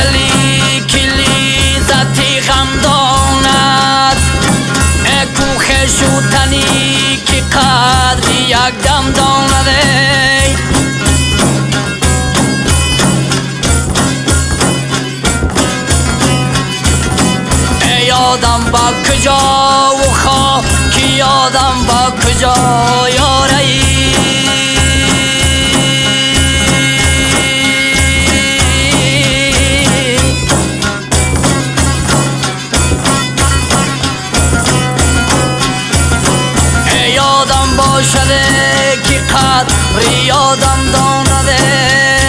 دلی کلی زتی غمدانت کوخ شوتنی که قدر یک دم دانده یادم با کجا و خاکی یادم با کجا یاری یادم باشده که قدر یادم دانده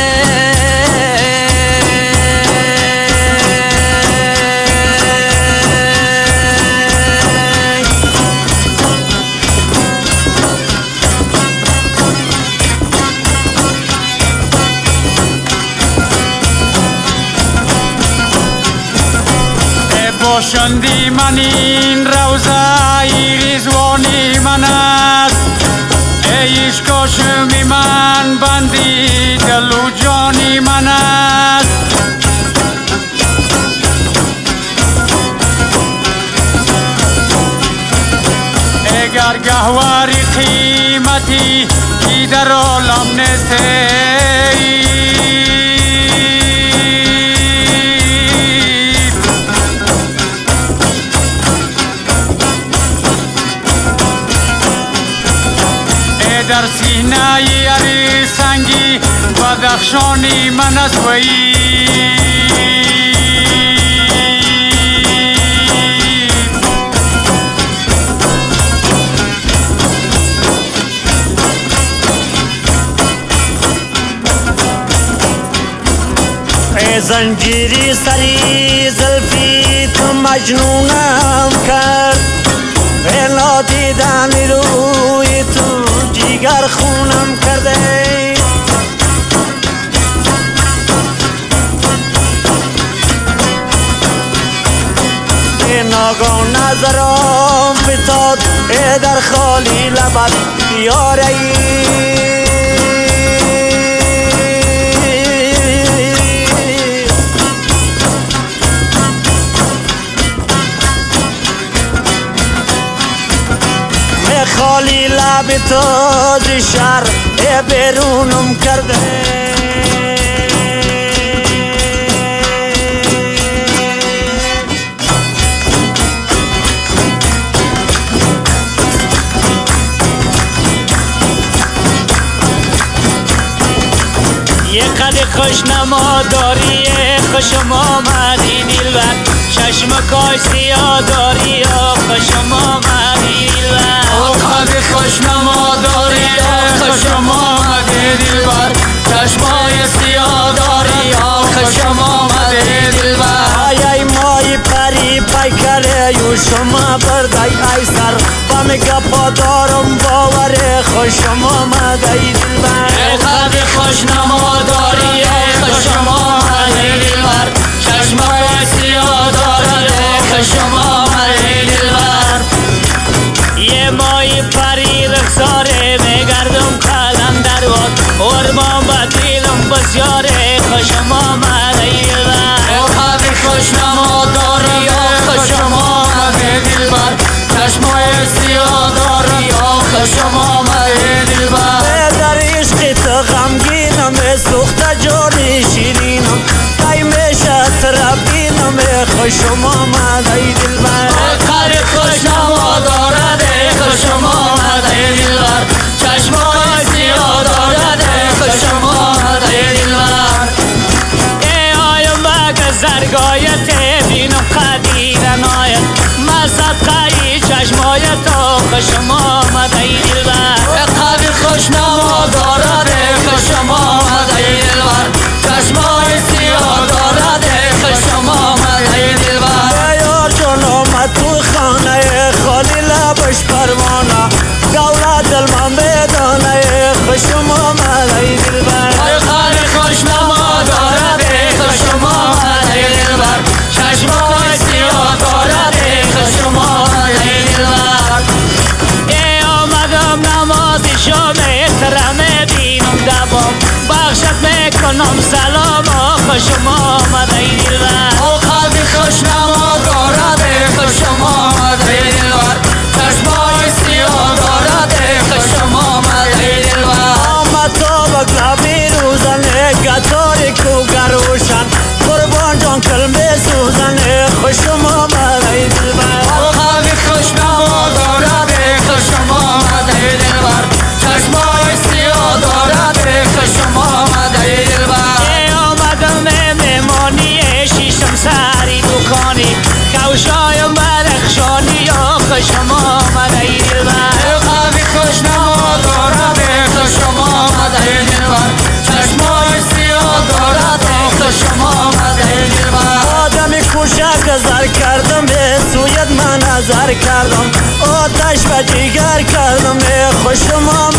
باشندی من این روزه ای رضوانی من است ای عشقاشمی من بندی دل و جانی من است اگر گهواری قیمتی کی در عالم نیسته در سینه یاری سنگی بدخشانی من است وی ای زنجیری سری زلفی تو مجنونم کرد ای نادیدن روی تو جیگر خونم کرده ای ناگاه نظرم فتاد ای در خالی لبت بیاره خالی لب تو ز شهر بیرونم کرده یه قد خوشنما داری خوشم آمدی دلبر چشم کاش سیاه داری خوشم آمدی دلبر قد خوشنما داری خوشم آمدی دلبر چشمای سیاه داری خوشم آمدی دلبر ای مای پری پیکره یو شما بردای ای سر با گپا دارم باوره خوشم آمدی دلبر قد خوشنما داری خوشم آمدی دلبر چشمای سیاه داری خوشم آمدی دلبر یه مای پری رخساره میگردم قلندر واد ارمان با دیلم بسیاره خوشم آمدی دلبر قد خوشنما داری خوشم آمدی دلبر چشمای سیاه داری خوشم آمدی دلبر در عشق تو غمگینم سوخته جانی شیرینم ای میشه تربینم خوشم آمدی دلبر قد خوشنما دارد خوشم آمدی دلبر چشمای سیاه دارد خوشم آمدی دلبر ای آیم بک زرگایت بینم قدیرن آید من صدقه چشمای تو خوشم آمدی دلبر قد خوشنما دارد خوشم آمدی دلبر چشمای سیاه دارد خوشم آمدی دلبر یار جان آمد تو خانه خالی لبش پروانه دولت دل من بدانه خوشم آمدی دلبر قد خوشنما دارد خوشم آمدی دلبر چشمای سیاه دارد خوشم آمدی دلبر ای آمدم نماز شام احترام بینم دبام بخشت میکنم سلام خوشم آمدی گذر کردم آتش و جگر کردم خوشم